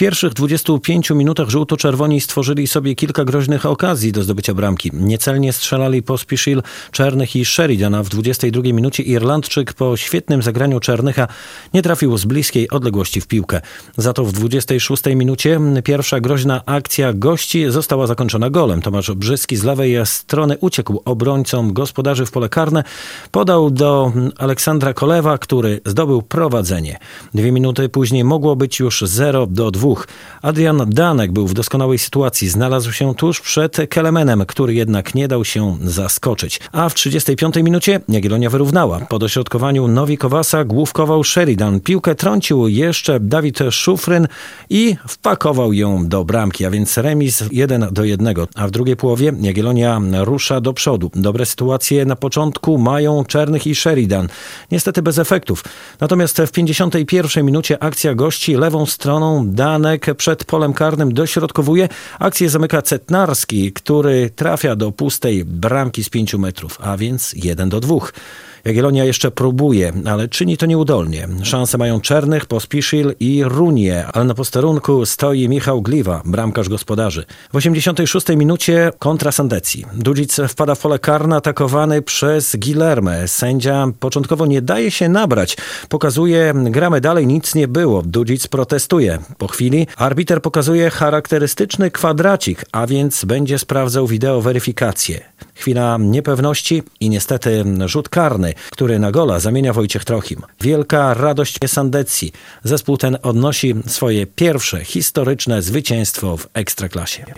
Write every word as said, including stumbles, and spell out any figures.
pierwszych dwudziestu pięciu minutach żółto-czerwoni stworzyli sobie kilka groźnych okazji do zdobycia bramki. Niecelnie strzelali Pospisil, Czernych i Sheridan, a w dwudziestej drugiej minucie Irlandczyk po świetnym zagraniu Czernycha nie trafił z bliskiej odległości w piłkę. Za to w dwudziestej szóstej minucie pierwsza groźna akcja gości została zakończona golem. Tomasz Brzyski z lewej strony uciekł obrońcom gospodarzy w pole karne, podał do Aleksandra Kolewa, który zdobył prowadzenie. Dwie minuty później mogło być już zero do dwóch. Adrian Danek był w doskonałej sytuacji. Znalazł się tuż przed Kelemenem, który jednak nie dał się zaskoczyć. A w trzydziestej piątej minucie Jagiellonia wyrównała. Po dośrodkowaniu Novi Kowasa główkował Sheridan. Piłkę trącił jeszcze Dawid Szufryn i wpakował ją do bramki, a więc remis jeden do jednego. A w drugiej połowie Jagiellonia rusza do przodu. Dobre sytuacje na początku mają Czernych i Sheridan. Niestety bez efektów. Natomiast w pięćdziesiątej pierwszej minucie akcja gości lewą stroną. Danek przed polem karnym dośrodkowuje. Akcję zamyka Cetnarski, który trafia do pustej bramki z pięciu metrów, a więc jeden do dwóch. Jagiellonia jeszcze próbuje, ale czyni to nieudolnie. Szanse mają Czernych, Pospisil i Runie, ale na posterunku stoi Michał Gliwa, bramkarz gospodarzy. W osiemdziesiątej szóstej minucie kontra Sandecji. Dudzic wpada w pole karne atakowany przez Guilherme. Sędzia początkowo nie daje się nabrać. Pokazuje, gramy dalej, nic nie było. Dudzic protestuje. Po chwili arbiter pokazuje charakterystyczny kwadracik, a więc będzie sprawdzał wideoweryfikację. Chwila niepewności i niestety rzut karny, który na gola zamienia Wojciech Trochim. Wielka radość Sandecji. Zespół ten odnosi swoje pierwsze historyczne zwycięstwo w Ekstraklasie.